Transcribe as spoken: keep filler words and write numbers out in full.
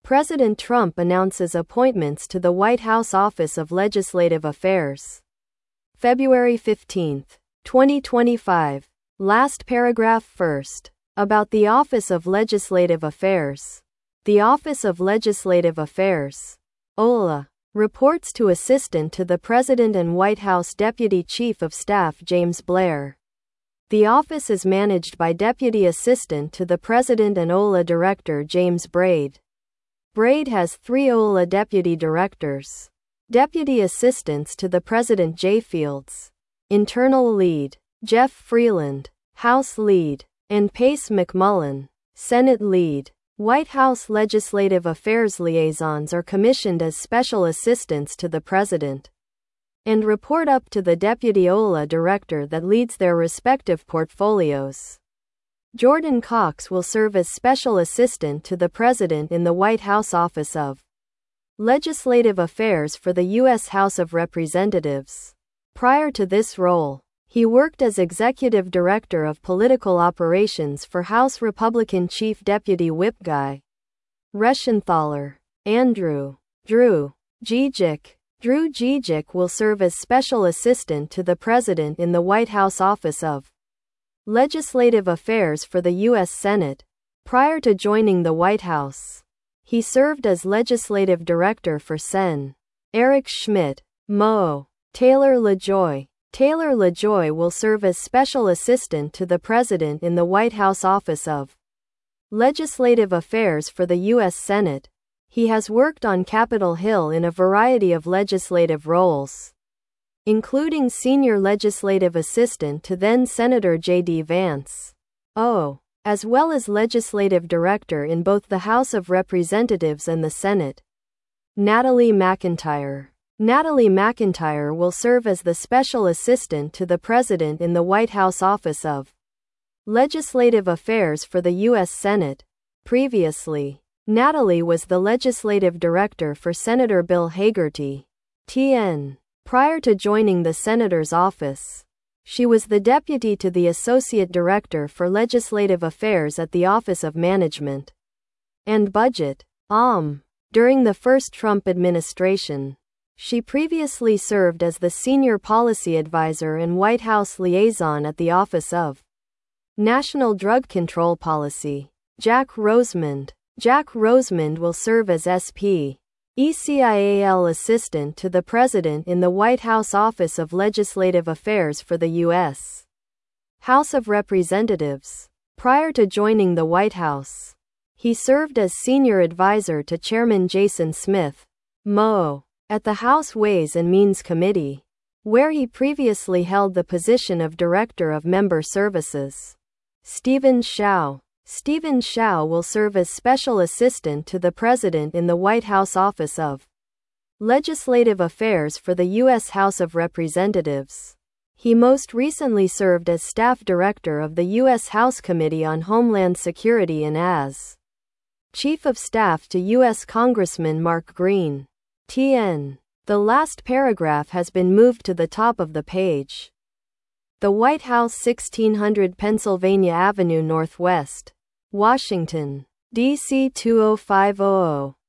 President Trump announces appointments to the White House Office of Legislative Affairs. February fifteenth, twenty twenty-five. Last paragraph first. About the Office of Legislative Affairs. The Office of Legislative Affairs, O L A, reports to Assistant to the President and White House Deputy Chief of Staff James Blair. The office is managed by Deputy Assistant to the President and O L A Director James Braid. Braid has three O L A Deputy Directors. Deputy Assistants to the President Jay Fields. Internal Lead, Jeff Freeland. House Lead, and Pace McMullen. Senate Lead. White House Legislative Affairs liaisons are commissioned as special assistants to the President and report up to the Deputy O L A Director that leads their respective portfolios. Jordan Cox will serve as Special Assistant to the President in the White House Office of Legislative Affairs for the U S House of Representatives. Prior to this role, he worked as Executive Director of Political Operations for House Republican Chief Deputy Whip Guy Reschenthaler. Andrew Drew Gijic. Drew Gijic will serve as Special Assistant to the President in the White House Office of Legislative Affairs for the U S Senate. Prior to joining the White House, he served as Legislative Director for Sen. Eric Schmidt. Mo. Taylor LaJoy. Taylor LaJoy will serve as Special Assistant to the President in the White House Office of Legislative Affairs for the U S Senate. He has worked on Capitol Hill in a variety of legislative roles, including Senior Legislative Assistant to then-Senator J D Vance. O. as well as Legislative Director in both the House of Representatives and the Senate. Natalie McIntyre. Natalie McIntyre will serve as the Special Assistant to the President in the White House Office of Legislative Affairs for the U S Senate. Previously, Natalie was the Legislative Director for Senator Bill Hagerty. T N. Prior to joining the Senator's office, she was the Deputy to the Associate Director for Legislative Affairs at the Office of Management and Budget, O M. During the first Trump administration, she previously served as the Senior Policy Advisor and White House Liaison at the Office of National Drug Control Policy. Jack Rosemond. Jack Rosemond will serve as S P. E C I A L Assistant to the President in the White House Office of Legislative Affairs for the U S House of Representatives. Prior to joining the White House, he served as Senior Advisor to Chairman Jason Smith, M O, at the House Ways and Means Committee, where he previously held the position of Director of Member Services. Stephen Shao. Stephen Shao will serve as Special Assistant to the President in the White House Office of Legislative Affairs for the U S House of Representatives. He most recently served as Staff Director of the U S House Committee on Homeland Security and as Chief of Staff to U S Congressman Mark Green. T N. The last paragraph has been moved to the top of the page. The White House, sixteen hundred Pennsylvania Avenue Northwest, Washington, D C two oh five hundred.